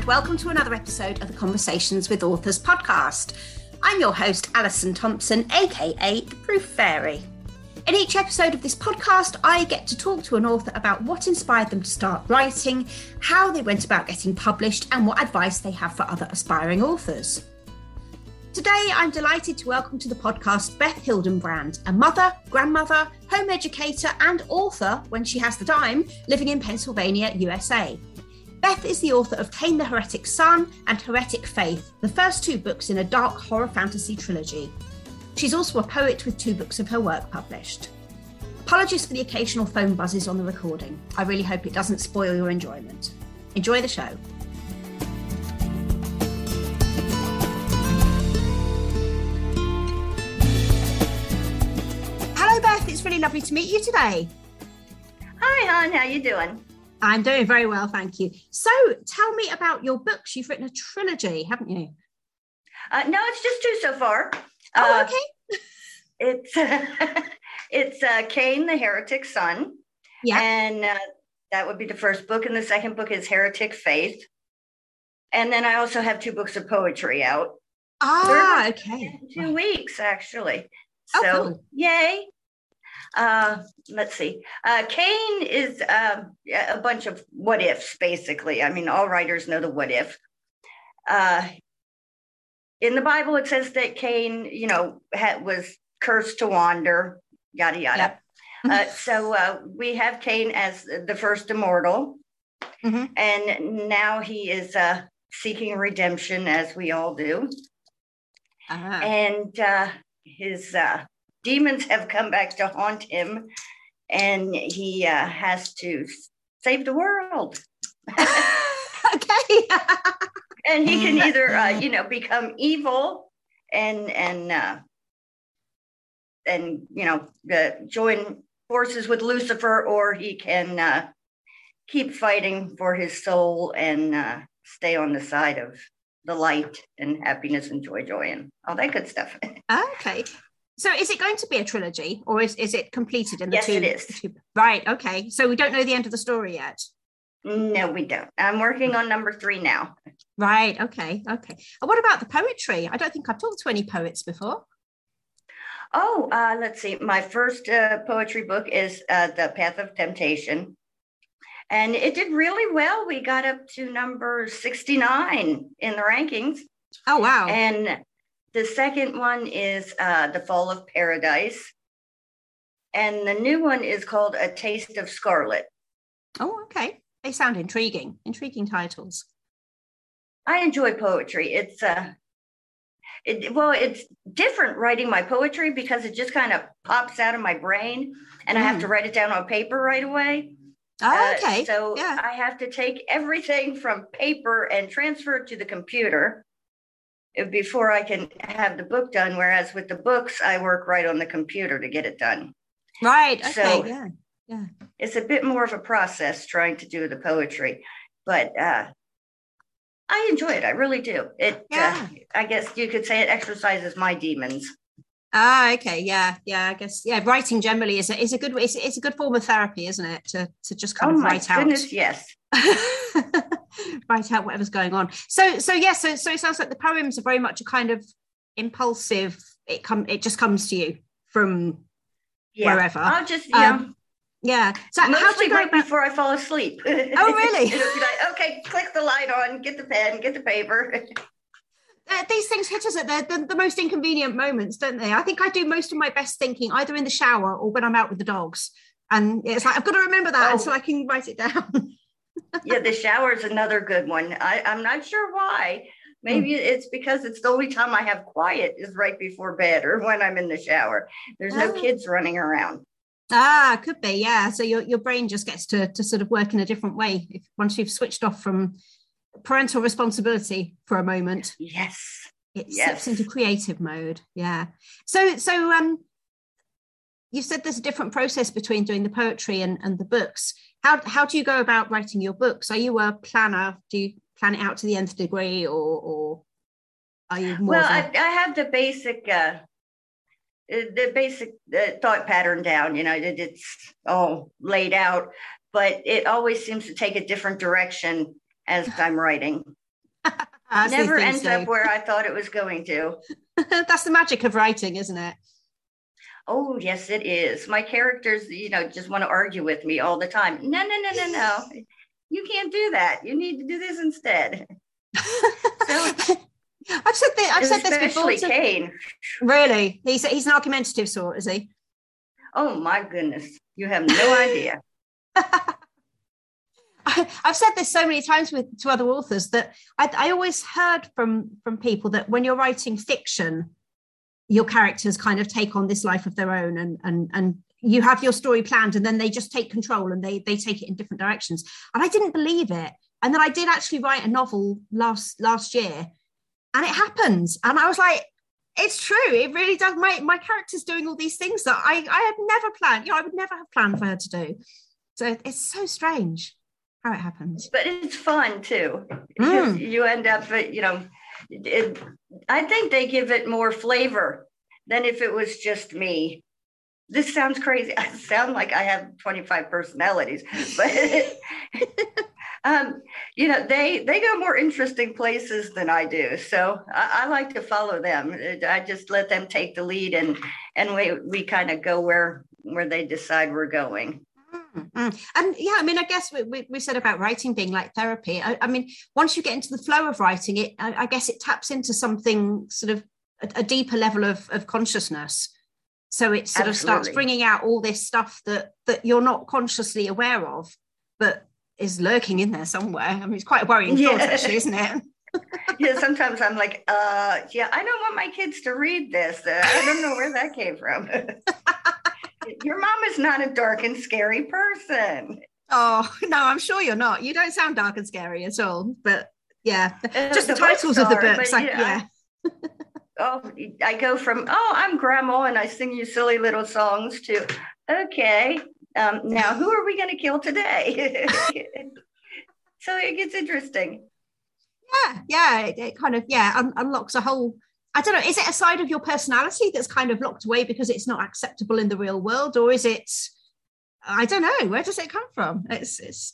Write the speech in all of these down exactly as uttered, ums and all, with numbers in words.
welcome to another episode of the Conversations with Authors podcast. I'm your host, Alison Thompson, aka The Proof Fairy. In each episode of this podcast, I get to talk to an author about what inspired them to start writing, how they went about getting published, and what advice they have for other aspiring authors. Today, I'm delighted to welcome to the podcast Beth Hildenbrand, a mother, grandmother, home educator, and author, when she has the time, living in Pennsylvania, U S A. Beth is the author of Cain the Heretic Son and Heretic Faith, the first two books in a dark horror fantasy trilogy. She's also a poet with two books of her work published. Apologies for the occasional phone buzzes on the recording. I really hope it doesn't spoil your enjoyment. Enjoy the show. Hello, Beth. It's really lovely to meet you today. Hi, hon. How you doing? I'm doing very well, thank you. So tell me about your books. You've written a trilogy, haven't you? Uh, no, it's just two so far. Oh, uh, okay. It's uh, it's uh, Cain the Heretic Son. Yeah. And uh, that would be the first book. And the second book is Heretic Faith. And then I also have two books of poetry out. Ah, okay. In two weeks, actually. Oh, So, cool. Yay. Uh, let's see. Uh, Cain is uh, a bunch of what ifs, basically. I mean, all writers know the what if. Uh, in the Bible, it says that Cain, you know, had, was cursed to wander, yada, yada. Yep. uh, so uh, we have Cain as the first immortal. Mm-hmm. And now he is uh, seeking redemption, as we all do. Uh-huh. And uh, his... Uh, demons have come back to haunt him, and he uh, has to save the world. Okay. And he can either, uh, you know, become evil and and uh, and you know uh, join forces with Lucifer, or he can uh, keep fighting for his soul and uh, stay on the side of the light and happiness and joy, joy, and all that good stuff. Okay. So is it going to be a trilogy, or is, is it completed in the yes, two? Yes, it is. Two, right, okay. So we don't know the end of the story yet? No, we don't. I'm working on number three now. Right, okay, okay. And what about the poetry? I don't think I've talked to any poets before. Oh, uh, let's see. My first uh, poetry book is uh, The Path of Temptation. And it did really well. We got up to number sixty-nine in the rankings. Oh, wow. And the second one is uh, The Fall of Paradise. And the new one is called A Taste of Scarlet. Oh, okay. They sound intriguing, intriguing titles. I enjoy poetry. It's, uh, it, well, it's different writing my poetry because it just kind of pops out of my brain and mm. I have to write it down on paper right away. Oh, okay. Uh, so yeah. I have to take everything from paper and transfer it to the computer before I can have the book done. Whereas with the books, I work right on the computer to get it done. Right. Okay. So yeah. Yeah. It's a bit more of a process trying to do the poetry, but uh, I enjoy it. I really do. It. Yeah. Uh, I guess you could say it exercises my demons. Ah, okay. Yeah. Yeah. I guess. Yeah. Writing generally is a, is a good. It's, it's a good form of therapy, isn't it? To to just kind oh of my write goodness, out. Yes. Write out whatever's going on. So so yeah. So so it sounds like the poems are very much a kind of impulsive. It come. It just comes to you from yeah. wherever. I'll just you know. Um, yeah. So Mostly how do you go right about... before I fall asleep. Oh, really? It'll be like, okay, click the light on, get the pen, get the paper. Uh, these things hit us at the, the, the most inconvenient moments, don't they? I think I do most of my best thinking either in the shower or when I'm out with the dogs. And it's like, I've got to remember that oh. so I can write it down. Yeah, the shower is another good one. I, I'm not sure why. Maybe mm. it's because it's the only time I have quiet is right before bed or when I'm in the shower. There's no oh. kids running around. Ah, could be, yeah. So your, your brain just gets to, to sort of work in a different way if, once you've switched off from parental responsibility for a moment. Yes. It yes. slips into creative mode. Yeah. So so um you said there's a different process between doing the poetry and, and the books. How how do you go about writing your books? Are you a planner? Do you plan it out to the nth degree, or or are you more well of a... I, I have the basic uh the basic uh, thought pattern down, you know, that it's all laid out, but it always seems to take a different direction as I'm writing. Never ends so. up where I thought it was going to. That's the magic of writing, isn't it? Oh, yes, it is. My characters, you know, just want to argue with me all the time. No, no, no, no, no. You can't do that. You need to do this instead. So I've said this, I've said this before. Especially Kane. Really? He's he's an argumentative sort, is he? Oh my goodness. You have no idea. I, I've said this so many times with to other authors that I, I always heard from from people that when you're writing fiction, your characters kind of take on this life of their own, and and and you have your story planned, and then they just take control and they they take it in different directions. And I didn't believe it. And then I did actually write a novel last last year, and it happens. And I was like, it's true. It really does. My my character's doing all these things that I I had never planned. You know, I would never have planned for her to do. So it's so strange how it happens. But it's fun too. Mm. You end up, you know, it, I think they give it more flavor than if it was just me. This sounds crazy. I sound like I have twenty-five personalities, but um, you know, they they go more interesting places than I do. So I, I like to follow them. I just let them take the lead, and and we we kind of go where where they decide we're going. Mm-hmm. And yeah, I mean, I guess we, we, we said about writing being like therapy. I, I mean, once you get into the flow of writing it, I, I guess it taps into something sort of a, a deeper level of, of consciousness. So it sort Absolutely. of starts bringing out all this stuff that that you're not consciously aware of, but is lurking in there somewhere. I mean, it's quite a worrying yeah. thought, actually, isn't it? Yeah, sometimes I'm like, uh, yeah, I don't want my kids to read this. Uh, I don't know where that came from. Your mom is not a dark and scary person. Oh, no, I'm sure you're not. You don't sound dark and scary at all. But yeah, uh, just the, the titles of the books. But, like, yeah. yeah. Oh, I go from, oh, I'm grandma and I sing you silly little songs to, okay, um, now who are we going to kill today? So it gets interesting. Yeah, yeah, it, it kind of, yeah, un- unlocks a whole, I don't know, is it a side of your personality that's kind of locked away because it's not acceptable in the real world? Or is it, I don't know, where does it come from? It's, it's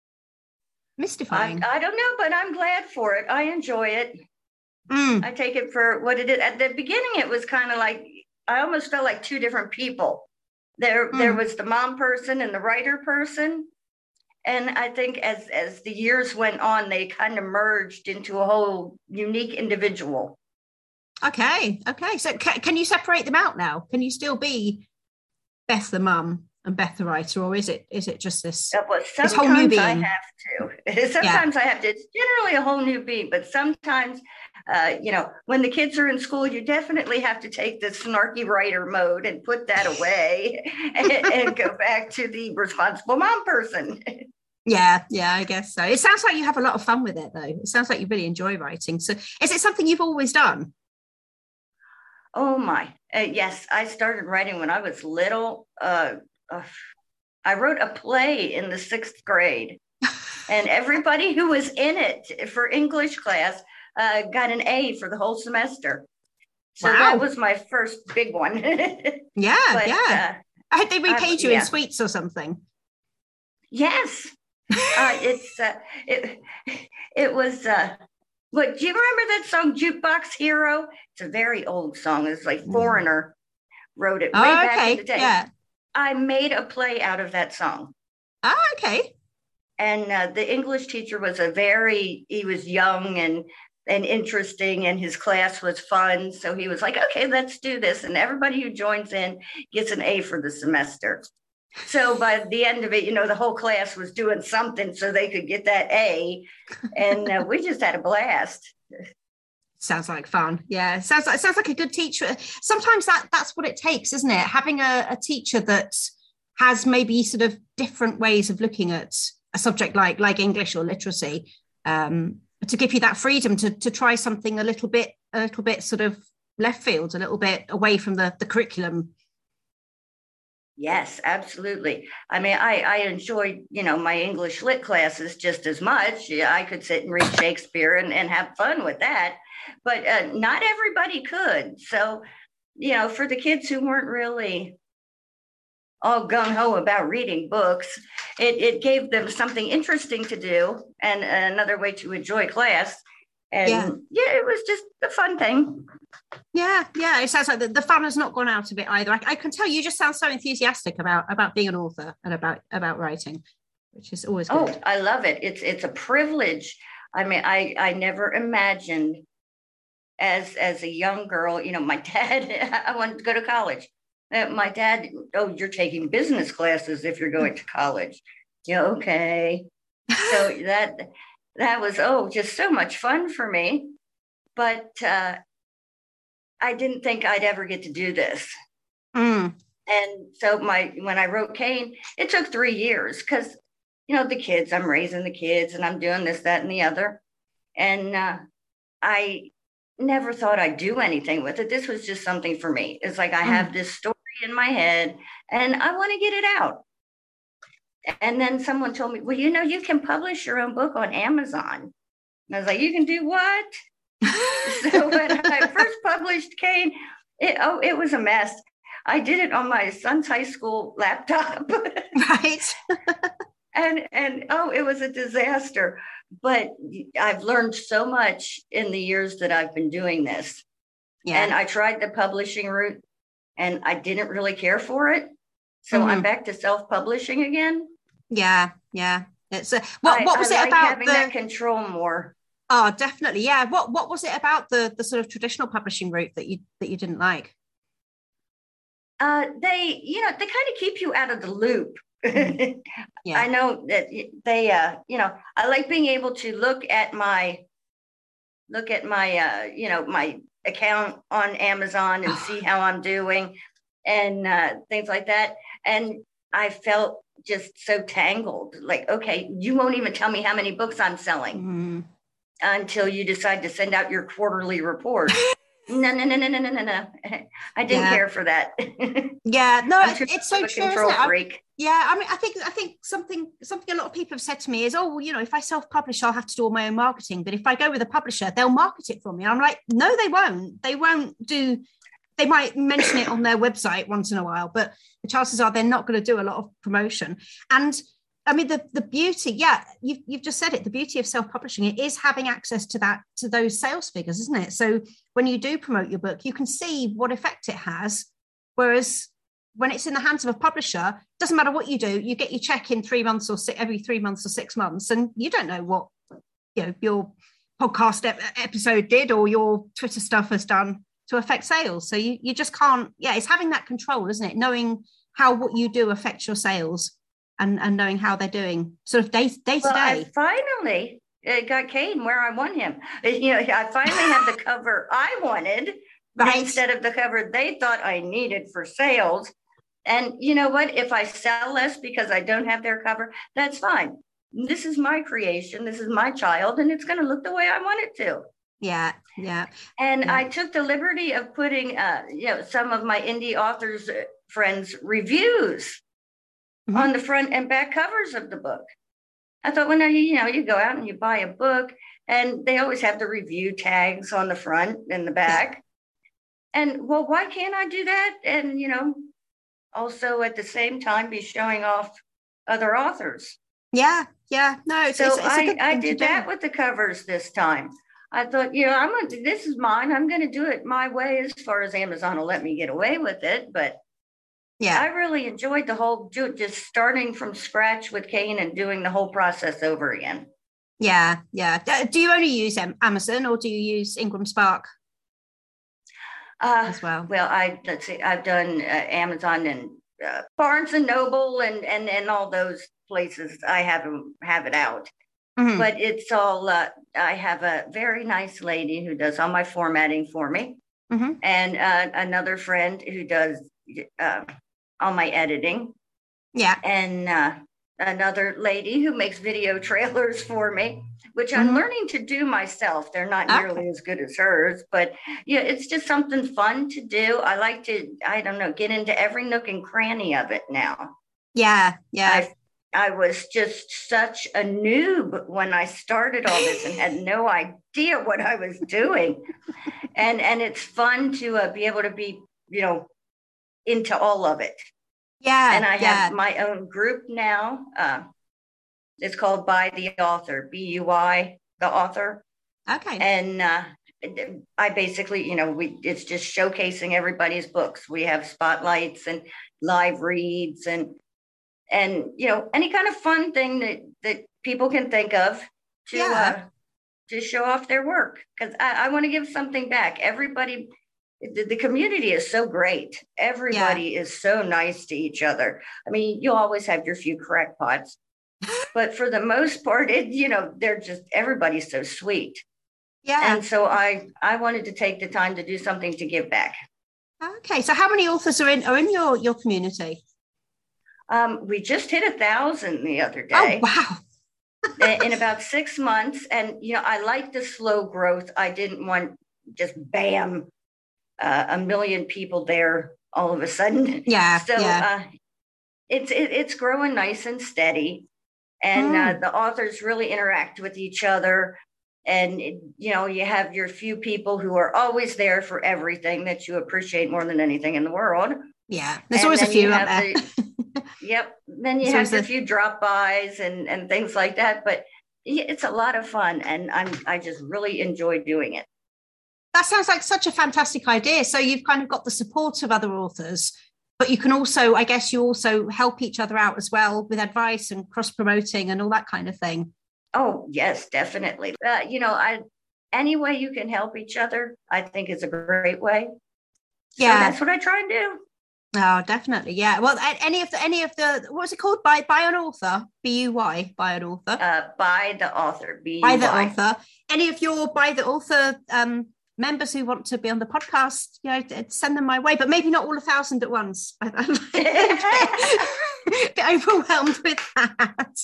mystifying. I, I don't know, but I'm glad for it. I enjoy it. Mm. I take it for what it is. At the beginning, it was kind of like, I almost felt like two different people. There, mm. there was the mom person and the writer person. And I think as, as the years went on, they kind of merged into a whole unique individual. Okay. Okay. So ca- can you separate them out now? Can you still be Beth the mum and Beth the writer, or is it is it just this, uh, well, this whole new being? I have to. Sometimes yeah. I have to. It's generally a whole new being, but sometimes, uh, you know, when the kids are in school, you definitely have to take the snarky writer mode and put that away and, and go back to the responsible mom person. Yeah, yeah, I guess so. It sounds like you have a lot of fun with it, though. It sounds like you really enjoy writing. So is it something you've always done? Oh, my. Uh, yes, I started writing when I was little. Uh, uh, I wrote a play in the sixth grade, and everybody who was in it for English class uh, got an A for the whole semester. So wow. That was my first big one. Yeah, but, yeah. Uh, I hope they repaid I, you yeah. in sweets or something. Yes. uh, it's uh, it it was uh what do you remember that song Jukebox Hero? It's a very old song. It's like Foreigner wrote it way oh, back okay. in the day. Yeah. I made a play out of that song. Oh, okay. And uh, the English teacher was a very he was young and and interesting, and his class was fun. So he was like, okay, let's do this. And everybody who joins in gets an A for the semester. So by the end of it, you know, the whole class was doing something so they could get that A, and uh, we just had a blast. Sounds like fun. Yeah, sounds like sounds like a good teacher. Sometimes that that's what it takes, isn't it? Having a, a teacher that has maybe sort of different ways of looking at a subject like like English or literacy, um, to give you that freedom to to try something a little bit a little bit sort of left field, a little bit away from the the curriculum. Yes, absolutely. I mean, I, I enjoyed, you know, my English lit classes just as much. Yeah, I could sit and read Shakespeare and, and have fun with that, but uh, not everybody could. So, you know, for the kids who weren't really all gung-ho about reading books, it, it gave them something interesting to do and another way to enjoy class. And yeah, yeah, it was just a fun thing. yeah, yeah. It sounds like the, the fun has not gone out of it either. I, I can tell you just sound so enthusiastic about about being an author and about about writing, which is always good. Oh, I love it. It's it's a privilege. I mean, I I never imagined as as a young girl, you know, my dad, I wanted to go to college. Uh, my dad, oh, you're taking business classes if you're going to college. Yeah, okay. So that that was, oh, just so much fun for me. But uh, I didn't think I'd ever get to do this. Mm. And so my when I wrote Cain, it took three years because, you know, the kids, I'm raising the kids and I'm doing this, that, and the other. And uh, I never thought I'd do anything with it. This was just something for me. It's like I have this story in my head and I want to get it out. And then someone told me, well, you know, you can publish your own book on Amazon. And I was like, you can do what? So when I first published Cain, it, oh, it was a mess. I did it on my son's high school laptop. Right. and and oh, it was a disaster. But I've learned so much in the years that I've been doing this. Yeah. And I tried the publishing route and I didn't really care for it. So mm-hmm. I'm back to self-publishing again. Yeah, yeah. It's a, what I, what was I it like about having the that control more? Oh, definitely. Yeah. What what was it about the the sort of traditional publishing route that you that you didn't like? Uh, they, you know, they kind of keep you out of the loop. Yeah. I know that they, uh, you know, I like being able to look at my, look at my, uh, you know, my account on Amazon and see how I'm doing and uh, things like that. And I felt just so tangled. Like, okay, you won't even tell me how many books I'm selling mm-hmm. until you decide to send out your quarterly report. No, no, no, no, no, no, no, no. I didn't yeah. care for that. Yeah, no, it's, it's so true. Control freak. I, yeah, I mean, I think I think something something a lot of people have said to me is, oh, well, you know, if I self-publish, I'll have to do all my own marketing. But if I go with a publisher, they'll market it for me. And I'm like, no, they won't. They won't do. They might mention it on their website once in a while, but the chances are they're not going to do a lot of promotion. And I mean, the, the beauty, yeah, you've, you've just said it, the beauty of self-publishing it is having access to that, to those sales figures, isn't it? So when you do promote your book, you can see what effect it has. Whereas when it's in the hands of a publisher, doesn't matter what you do, you get your check in three months or six, every three months or six months, and you don't know what, you know, your podcast ep- episode did or your Twitter stuff has done to affect sales. So you, you just can't, yeah, it's having that control, isn't it? Knowing how what you do affects your sales. And, and knowing how they're doing sort of day, day to well, day. I finally uh, got Cain where I want him. You know, I finally have the cover I wanted right. instead of the cover they thought I needed for sales. And you know what? If I sell less because I don't have their cover, that's fine. This is my creation. This is my child, and it's going to look the way I want it to. Yeah, yeah. And yeah. I took the liberty of putting, uh, you know, some of my indie authors' friends' reviews mm-hmm. on the front and back covers of the book. I thought, well, now, you, you know, you go out and you buy a book and they always have the review tags on the front and the back. Yeah. And well, why can't I do that? And, you know, also at the same time be showing off other authors. Yeah, yeah. No, it's, so it's, it's I, I did that with the covers this time. I thought, you know, I'm going to, this is mine. I'm going to do it my way as far as Amazon will let me get away with it. But yeah, I really enjoyed the whole just starting from scratch with Cain and doing the whole process over again. Yeah, yeah. Do you only use Amazon or do you use Ingram Spark uh, as well? Well, I let's see, I've done uh, Amazon and uh, Barnes and Noble and and and all those places. I have them have it out, mm-hmm. but it's all. Uh, I have a very nice lady who does all my formatting for me, mm-hmm. and uh, another friend who does. Uh, all my editing. Yeah. And uh, another lady who makes video trailers for me, which mm-hmm. I'm learning to do myself. They're not ah. nearly as good as hers, but yeah, it's just something fun to do. I like to, I don't know, get into every nook and cranny of it now. Yeah. Yeah. I, I was just such a noob when I started all this and had no idea what I was doing. and, and it's fun to uh, be able to be, you know, into all of it. Yeah. And I yeah. have my own group now. Uh, it's called By the Author, B U Y, the author. Okay. And uh, I basically, you know, we it's just showcasing everybody's books. We have spotlights and live reads and and you know any kind of fun thing that that people can think of to Yeah. uh, to show off their work, because I, I want to give something back. Everybody, the, the community is so great. Yeah. Everybody is so nice to each other. I mean, you always have your few crackpots, but for the most part, it you know they're just everybody's so sweet. Yeah. And so I I wanted to take the time to do something to give back. Okay. So how many authors are in are in your your community? Um, we just hit a thousand the other Oh, day. wow. In about six months. And, you know, I like the slow growth. I didn't want just bam, uh, a million people there all of a sudden. Yeah. So yeah. uh, it's, it, it's growing nice and steady. And Mm. uh, the authors really interact with each other. And, it, you know, you have your few people who are always there for everything that you appreciate more than anything in the world. Yeah. There's And always a then you few out have there. the, yep. Then you There's have always your a, few drop bys and, and things like that. But yeah, it's a lot of fun. And I'm, I just really enjoy doing it. that sounds like such a fantastic idea. So you've kind of got the support of other authors, but you can also, I guess, you also help each other out as well with advice and cross promoting and all that kind of thing. Oh, yes, definitely. Uh, you know, I, any way you can help each other, I think is a great way. So Yeah. that's what I try and do. Oh, definitely. Yeah. Well, any of the, any of the, what was it called? By, by an author, B U Y, by an author. Uh, by the author, B U By Y. the author. Any of your by the author um, members who want to be on the podcast, you know, send them my way, but maybe not all a thousand at once. I'm a bit overwhelmed with that.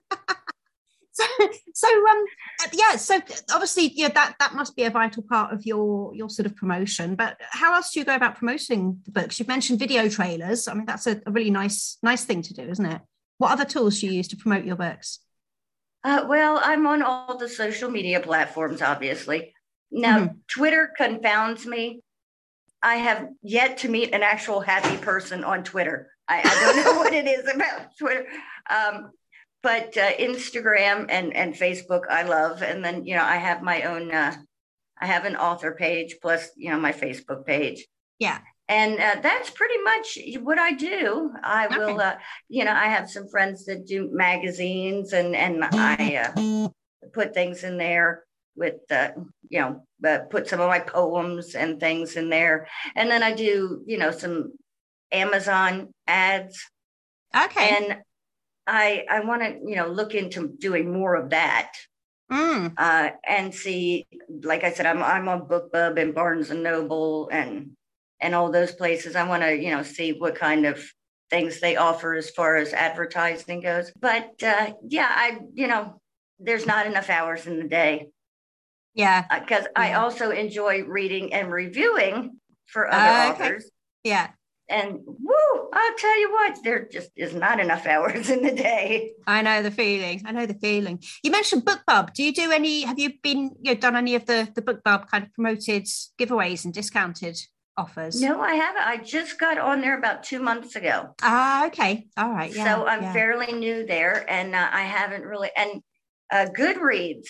so, so um, yeah. So obviously, yeah, that that must be a vital part of your your sort of promotion. But how else do you go about promoting the books? You've mentioned video trailers. I mean, that's a, a really nice nice thing to do, isn't it? What other tools do you use to promote your books? Uh, well, I'm on all the social media platforms, obviously. Now, mm-hmm. Twitter confounds me. I have yet to meet an actual happy person on Twitter. I, I don't know what it is about Twitter. Um, but uh, Instagram and, and Facebook, I love. And then, you know, I have my own, uh, I have an author page plus, you know, my Facebook page. Yeah. And uh, that's pretty much what I do. I okay. will, uh, you know, I have some friends that do magazines and, and I uh, put things in there with, uh, you know, uh, put some of my poems and things in there. And then I do, you know, some Amazon ads. Okay. And I, I want to, you know, look into doing more of that. Mm. Uh, and see, like I said, I'm, I'm on BookBub and Barnes and Noble and, and all those places. I want to, you know, see what kind of things they offer as far as advertising goes. But uh, yeah, I, you know, there's not enough hours in the day. Yeah. Because uh, yeah. I also enjoy reading and reviewing for other uh, okay. authors. Yeah. And woo, I'll tell you what, there just is not enough hours in the day. I know the feeling. I know the feeling. You mentioned BookBub. Do you do any, have you been, you know, done any of the, the BookBub kind of promoted giveaways and discounted offers? No, I haven't. I just got on there about two months ago. Ah, okay. All right. Yeah, so I'm yeah. fairly new there and uh, I haven't really, and uh, Goodreads,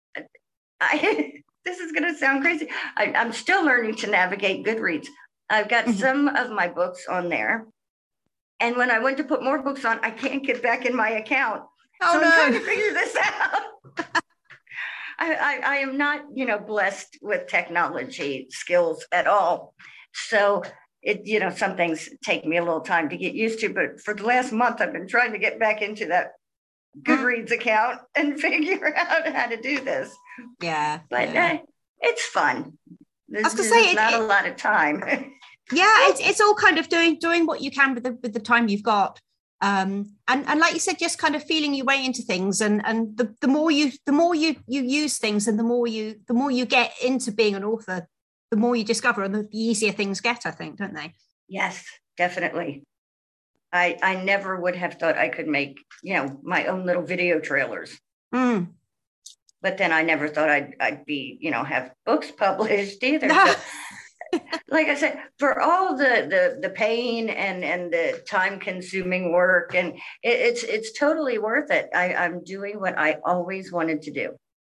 I, this is going to sound crazy. I, I'm still learning to navigate Goodreads. I've got mm-hmm. some of my books on there. And when I went to put more books on, I can't get back in my account. Oh, so no. I'm trying to figure this out. I, I, I am not, you know, blessed with technology skills at all. So it, you know, some things take me a little time to get used to, but for the last month, I've been trying to get back into that Goodreads mm-hmm. account and figure out how to do this. Yeah. But yeah. Uh, it's fun. There's, I was gonna say, it's not it, a lot of time. yeah, it's it's all kind of doing doing what you can with the with the time you've got. Um, and and like you said, just kind of feeling your way into things, and and the, the more you the more you you use things, and the more you the more you get into being an author, the more you discover, and the, the easier things get. I think, don't they? Yes, definitely. I I never would have thought I could make, you know, my own little video trailers. Mm. But then I never thought I'd I'd be, you know, have books published either. So, like I said, for all the the the pain and and the time consuming work, and it, it's it's totally worth it. I, I'm doing what I always wanted to do. Mm.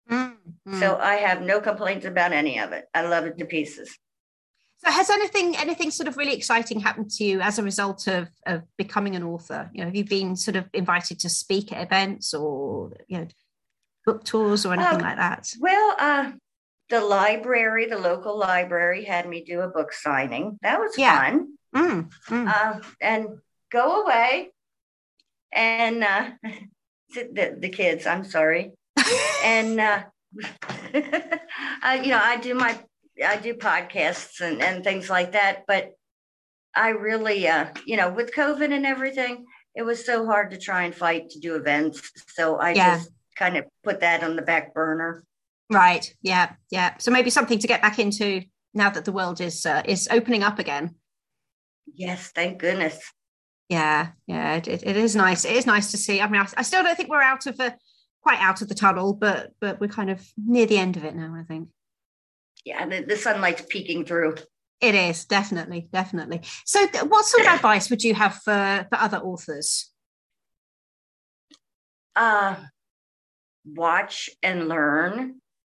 Mm. So I have no complaints about any of it. I love it to pieces. So has anything anything sort of really exciting happened to you as a result of, of becoming an author? You know, have you been sort of invited to speak at events or, you know, book tours or anything uh, like that? Well, uh, the library, the local library had me do a book signing. That was Yeah. fun. Mm, mm. Uh, and go away. And uh, the, the kids, I'm sorry. and, uh, uh, you know, I do my, I do podcasts and, and things like that. But I really, uh, you know, with COVID and everything, it was so hard to try and fight to do events. So I Yeah. just kind of put that on the back burner. Right. Yeah. Yeah. So maybe something to get back into now that the world is uh, is opening up again. Yes, thank goodness. Yeah. Yeah. It, it, it is nice. It is nice to see. I mean, I, I still don't think we're out of the quite out of the tunnel, but but we're kind of near the end of it now, I think. Yeah, the, the sunlight's peeking through. It is definitely, definitely. So, th- what sort of advice would you have for for other authors? Uh, watch and learn.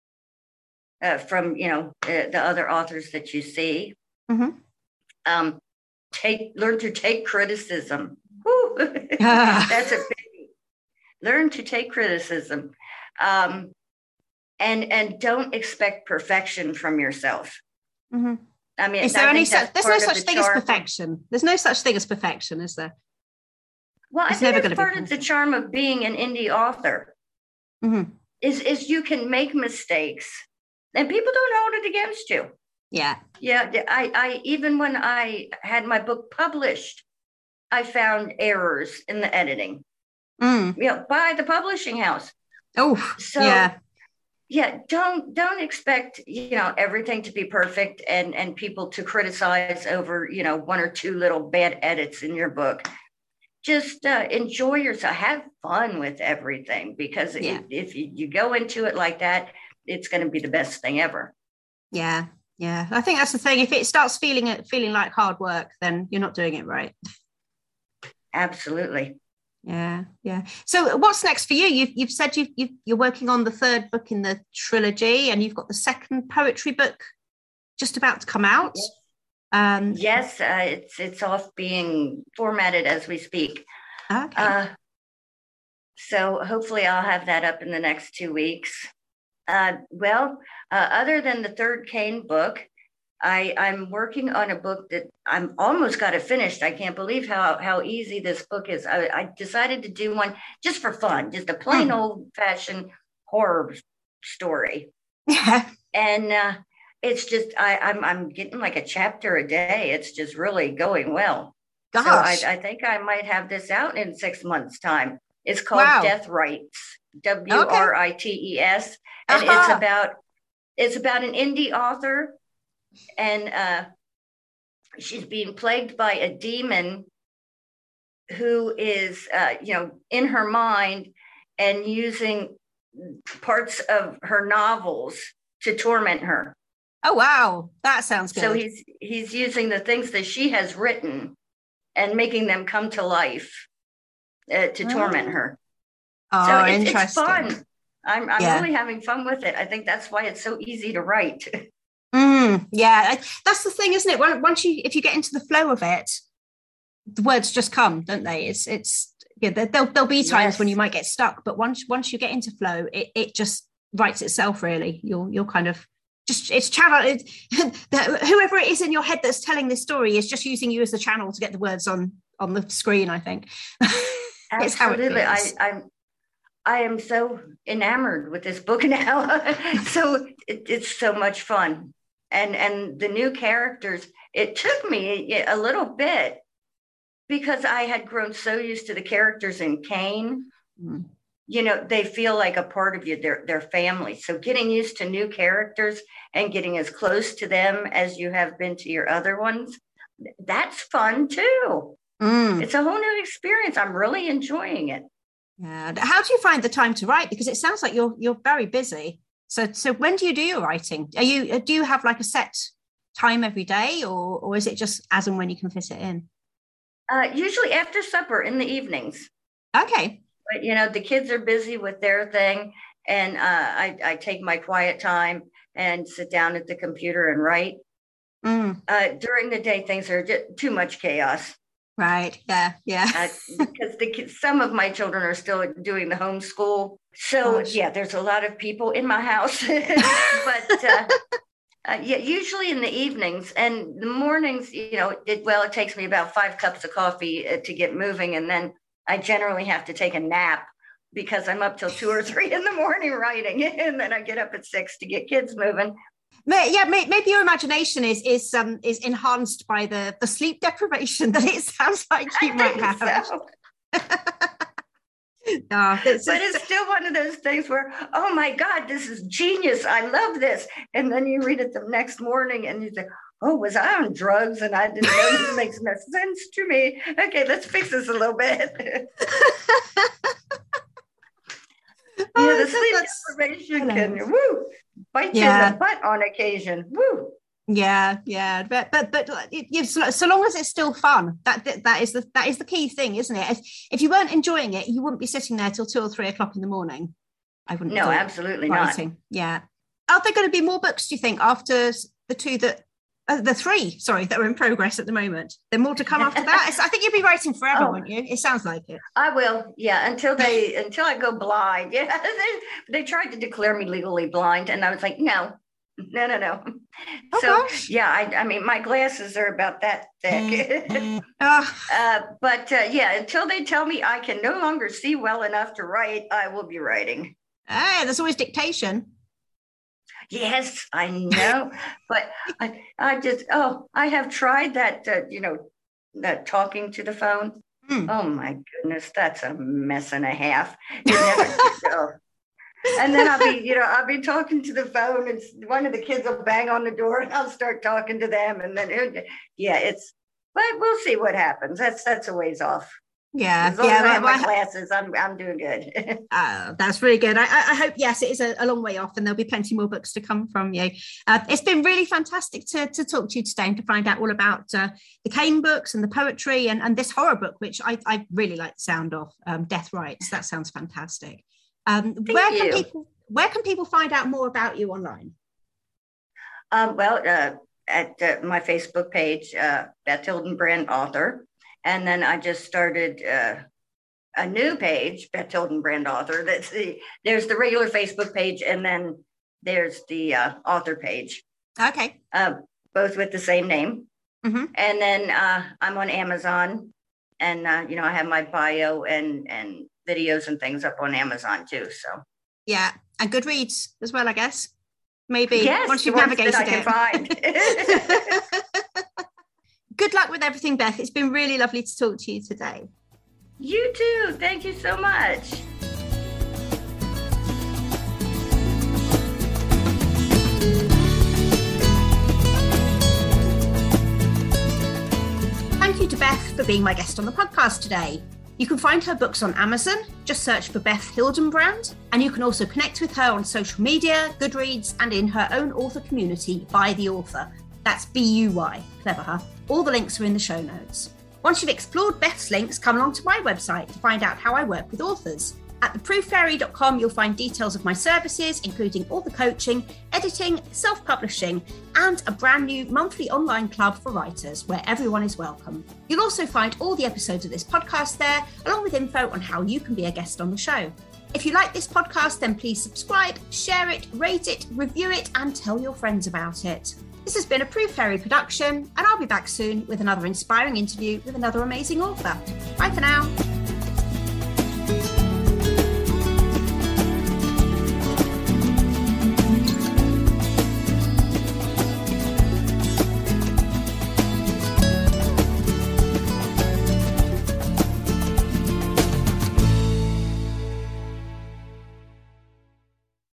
Uh, from you know uh, the other authors that you see, mm-hmm. um, take learn to take criticism. Woo. Ah. That's a big. Learn to take criticism, um, and and don't expect perfection from yourself. Mm-hmm. I mean, is there I any such? There's no such the thing as perfection. There's no such thing as perfection, is there? Well, it's I think never that's part of the charm of being an indie author. Mm-hmm. Is is you can make mistakes. And people don't hold it against you. Yeah. Yeah. I, I, even when I had my book published, I found errors in the editing, mm. you know, by the publishing house. Oh, so yeah. Yeah. Don't, don't expect, you know, everything to be perfect and, and people to criticize over, you know, one or two little bad edits in your book. Just uh, enjoy yourself, have fun with everything, because yeah. if, if you, you go into it like that, it's going to be the best thing ever. Yeah. Yeah. I think that's the thing. If it starts feeling it, feeling like hard work, then you're not doing it right. Absolutely. Yeah. Yeah. So what's next for you? You've, you've said you've, you've, you're working on the third book in the trilogy, and you've got the second poetry book just about to come out. Yes. Um, yes uh, it's, it's off being formatted as we speak. Okay. Uh, so hopefully I'll have that up in the next two weeks. Uh, well, uh, other than the third Cain book, I, I'm working on a book that I'm almost got it finished. I can't believe how, how easy this book is. I, I decided to do one just for fun, just a plain mm. old fashioned horror story. Yeah. And uh, it's just, I, I'm, I'm getting like a chapter a day. It's just really going well. Gosh. So I, I think I might have this out in six months' time. It's called wow. Death Rites, W R I T E S. And uh-huh. it's about it's about an indie author, and uh, she's being plagued by a demon who is, uh, you know, in her mind and using parts of her novels to torment her. Oh, wow. That sounds good. So he's he's using the things that she has written and making them come to life uh, to oh. torment her. Oh, so it's, interesting. It's fun. I'm, I'm yeah. really having fun with it. I think that's why it's so easy to write. Mm, yeah, that's the thing, isn't it? Once you, if you get into the flow of it, the words just come, don't they? It's, it's, yeah. There'll, there'll be times yes. when you might get stuck, but once, once you get into flow, it, it just writes itself. Really, you'll, you'll kind of just, it's channel. It, whoever it is in your head that's telling this story is just using you as the channel to get the words on, on the screen. I think. It's Absolutely, how it feels. I, I'm. I am so enamored with this book now. so it, it's so much fun. And and the new characters, it took me a little bit because I had grown so used to the characters in Cain. Mm. You know, they feel like a part of you, their, their family. So getting used to new characters and getting as close to them as you have been to your other ones, that's fun too. Mm. It's a whole new experience. I'm really enjoying it. Yeah. How do you find the time to write? Because it sounds like you're you're very busy. So so when do you do your writing? Are you do you have like a set time every day, or or is it just as and when you can fit it in? Uh, usually after supper in the evenings. Okay. But you know, the kids are busy with their thing, and uh, I, I take my quiet time and sit down at the computer and write. Mm. Uh, during the day, things are just too much chaos. Right. Yeah. Yeah. uh, because the kids, some of my children are still doing the homeschool. So Gosh. yeah, there's a lot of people in my house, but uh, uh, yeah, usually in the evenings and the mornings, you know, it, well, it takes me about five cups of coffee uh, to get moving. And then I generally have to take a nap because I'm up till two or three in the morning writing. And then I get up at six to get kids moving. Yeah, maybe your imagination is is um is enhanced by the the sleep deprivation that it sounds like you I might have. So. oh, it's but it's still one of those things where, oh my God, this is genius. I love this. And then you read it the next morning and you think, oh, was I on drugs? And I didn't know this makes no sense to me. Okay, let's fix this a little bit. Oh, yeah, the sleep deprivation can woo, bite yeah. you in the butt on occasion. Woo. Yeah, yeah, but but but it, it, so long as it's still fun, that, that that is the that is the key thing, isn't it? If if you weren't enjoying it, you wouldn't be sitting there till two or three o'clock in the morning. I wouldn't. No, absolutely writing. not. Yeah. Are there going to be more books? Do you think after the two that? Uh, the three, sorry, that are in progress at the moment. There are more to come after that. It's, I think you'll be writing forever, oh, won't you? It sounds like it. I will, yeah, until they, until I go blind. Yeah, they, they tried to declare me legally blind, and I was like, no, no, no, no. Oh, so, gosh. yeah, I, I mean, my glasses are about that thick. oh. uh, but uh, yeah, until they tell me I can no longer see well enough to write, I will be writing. Hey, there's always dictation. Yes, I know, but I, I just, oh, I have tried that, uh, you know, that talking to the phone. Mm. Oh my goodness, that's a mess and a half. It never go. And then I'll be, you know, I'll be talking to the phone and one of the kids will bang on the door and I'll start talking to them. And then, yeah, it's, but we'll see what happens. That's, that's a ways off. Yeah, as long yeah. as I have well, my classes, I'm I'm doing good. uh, that's really good. I, I hope, yes, it is a, a long way off, and there'll be plenty more books to come from you. Uh, it's been really fantastic to to talk to you today and to find out all about uh, the Cain books and the poetry and, and this horror book, which I, I really like the sound of. Um, Death Rights. That sounds fantastic. Um, where you. can people where can people find out more about you online? Um, well, uh, at uh, my Facebook page, uh, Beth Hildenbrand, author. And then I just started uh, a new page, Beth Hildenbrand, author. That's the there's the regular Facebook page, and then there's the uh, author page. Okay. Uh, both with the same name. Mm-hmm. And then uh, I'm on Amazon, and uh, you know I have my bio and and videos and things up on Amazon too. So yeah, and Goodreads as well, I guess. Maybe yes, once you've navigated I can it. Find. Good luck with everything, Beth. It's been really lovely to talk to you today. You too. Thank you so much. Thank you to Beth for being my guest on the podcast today. You can find her books on Amazon. Just search for Beth Hildenbrand. And you can also connect with her on social media, Goodreads, and in her own author community, By the Author. That's B U Y. Clever, huh? All the links are in the show notes. Once you've explored Beth's links, come along to my website to find out how I work with authors. At the proof fairy dot com, you'll find details of my services, including author coaching, editing, self-publishing, and a brand new monthly online club for writers where everyone is welcome. You'll also find all the episodes of this podcast there, along with info on how you can be a guest on the show. If you like this podcast, then please subscribe, share it, rate it, review it, and tell your friends about it. This has been a Proof Fairy production, and I'll be back soon with another inspiring interview with another amazing author. Bye for now.